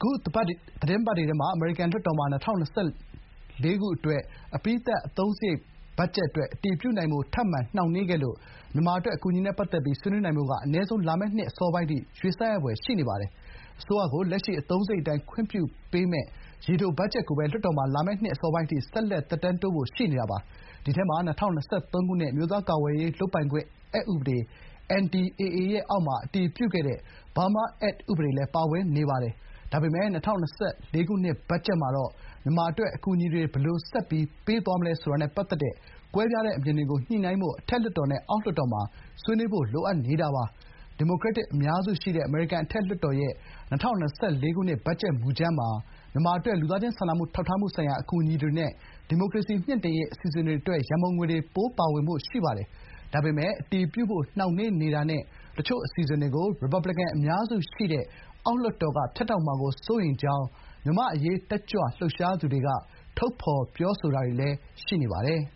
အခုသီတင်းပတ်တွေထဲမှာအမေရိကန်လွှတ်တော်မှာ2024 ခုအတွက်အပြီးသတ်အသုံးစရိတ်ဘတ်ဂျက်အတွက်အတည်ပြုနိုင်ဖို့ထပ်မံနှောင့်နှေးခဲ့လို့မြန်မာအတွက်အကူအညီနဲ့ပတ်သက်ပြီးဆွေးနွေးနိုင်ဖို့ကအနည်းဆုံးလာမယ့်နှစ်အစောပိုင်းထိရွှေ့ဆိုင်းရဖွယ်ရှိနေပါတယ်။အစိုးရကိုလက်ရှိအသုံးစရိတ်အတိုင်းခွင့်ပြုပေးမယ့်ရေတိုဘတ်ဂျက်ကိုပဲလွှတ်တော်မှာလာမယ့်နှစ်အစောပိုင်းထိဆက်လက်သက်တမ်းတိုးဖို့ရှိနေတာပါ။ဒီထဲမှာ2023 ခုနှစ်အမျိုးသားကာကွယ်ရေးလုပ်ပိုင်ခွင့်အက်ဥပဒေ NDAA ရဲ့အောက်မှာအတည်ပြုခဲ့တဲ့ Burma Act ဥပဒေလည်းပါဝင်နေပါတယ်။ဒါပေမဲ့2024 ခုနှစ်ဘတ်ဂျက်မှာတော့မြန်မာအတွက်အကူအညီတွေဘယ်လိုဆက်ပြီးပေးသွားမလဲဆိုတာနဲ့ပတ်သက်တဲ့ကွဲပြားတဲ့အမြင်တွေကိုညှိနှိုင်းဖို့အထက်လွှတ်တော်နဲ့အောက်လွှတ်တော်မှာဆွေးနွေးဖို့လိုအပ်နေတာပါ။ဒီမိုကရက်တစ်အများစုရှိတဲ့အမေရိကန်အထက်လွှတ်တော်ရဲ့2024 ခုနှစ်ဘတ်ဂျက်မူကြမ်းမှာမြန်မာအတွက်လူသားချင်းစာနာထောက်ထားမှုဆိုင်ရာအကူအညီတွေနဲ့ဒီမိုကရေစီမြှင့်တင်ရေးအစီအစဉ်တွေအတွက်ရန်ပုံငွေတွေပိုပါဝင်ဖို့ရှိပါတယ်။ဒါပေမဲ့အတည်ပြုဖို့နှောင့်နှေးနေတာနဲ့တချို့အစီအစဉ်တွေကိုရီပတ်ဘလစ်ကန်အများစုရှိတဲ့အောက်လွှတ်တော်ကဖြတ်တောက်မှာကိုစိုးရိမ်ကြောင်းမြန်မာ့အရေးတက်ကြွလှုပ်ရှားသူတွေကထုတ်ဖော်ပြောဆိုတာတွေလည်းရှိနေပါတယ်